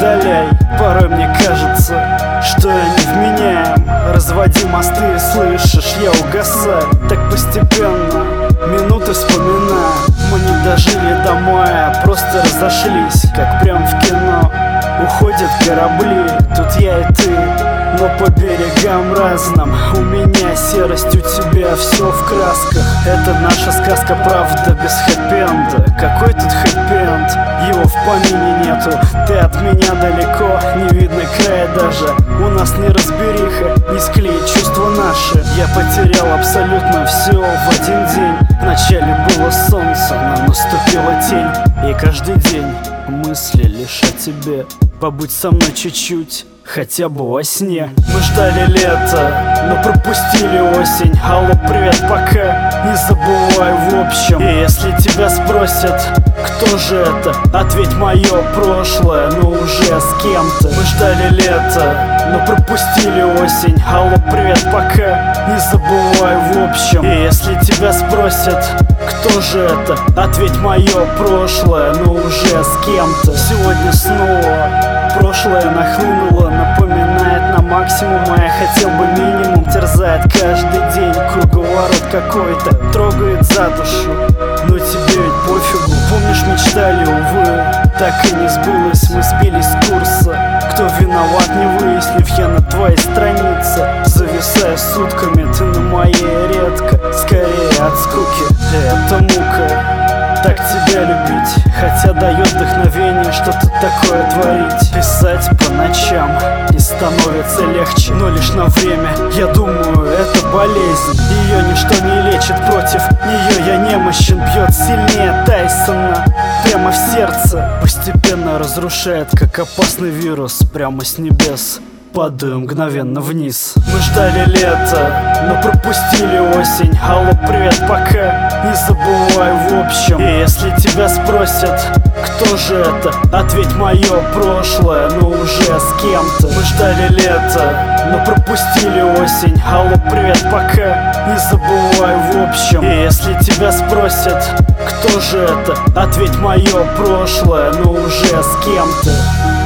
удаляй. Порой мне кажется, что я невменяем. Разводи мосты, слышишь, я угасаю. Так постепенно минуты вспоминаю. Мы не дожили до мая, просто разошлись, как прям в кино. Уходят корабли, тут я и ты, но по берегам разным. У меня серость, у тебя все в красках. Это наша сказка, правда, без хэппи-энда. Какой тут хэппи-энд? Его в помине нету. Ты от меня далеко, не видно края даже. У нас не разбериха, не склеить чувства наши. Я потерял абсолютно все в один день. Вначале было солнце, но наступила тень. И каждый день мысли лишь о тебе. Побудь со мной чуть-чуть, хотя бы во сне. Мы ждали лета, но пропустили осень. Алло, привет, пока, не забывай в общем. И если тебя спросят, кто же это, ответь: мое прошлое, но уже с кем-то. Мы ждали лета, но пропустили осень. Алло, привет, пока, не забывай в общем. И если тебя спросят, кто же это, ответь: мое прошлое, но уже с кем-то. Сегодня снова прошлое нахлынуло, напоминает на максимум, а я хотел бы минимум. Терзает каждый день круговорот какой-то, трогает за душу, но тебе ведь пофигу. Помнишь, мечтали, увы, так и не сбылось. Мы сбились с курса, кто виноват, не выяснив, я на твоей странице. Зависаю сутками, ты на моей редко, скорее от скуки. Это мука, так тебя любить, хотя дает вдохновение что-то такое творить. Писать по ночам не становится легче, но лишь на время. Я думаю, это болезнь, ее ничто не лечит. Против нее я немощен, бьет сильнее Тайсона прямо в сердце. Постепенно разрушает, как опасный вирус, прямо с небес падаю мгновенно вниз. Мы ждали лета, но пропустили осень. Алло, привет, пока, не забывай в общем. И если тебя спросят, кто же это, ответь: мое прошлое, но уже с кем-то. Мы ждали лета, но пропустили осень. Алло, привет, пока, не забывай в общем. И если тебя спросят, кто же это, ответь: мое прошлое, но уже с кем-то.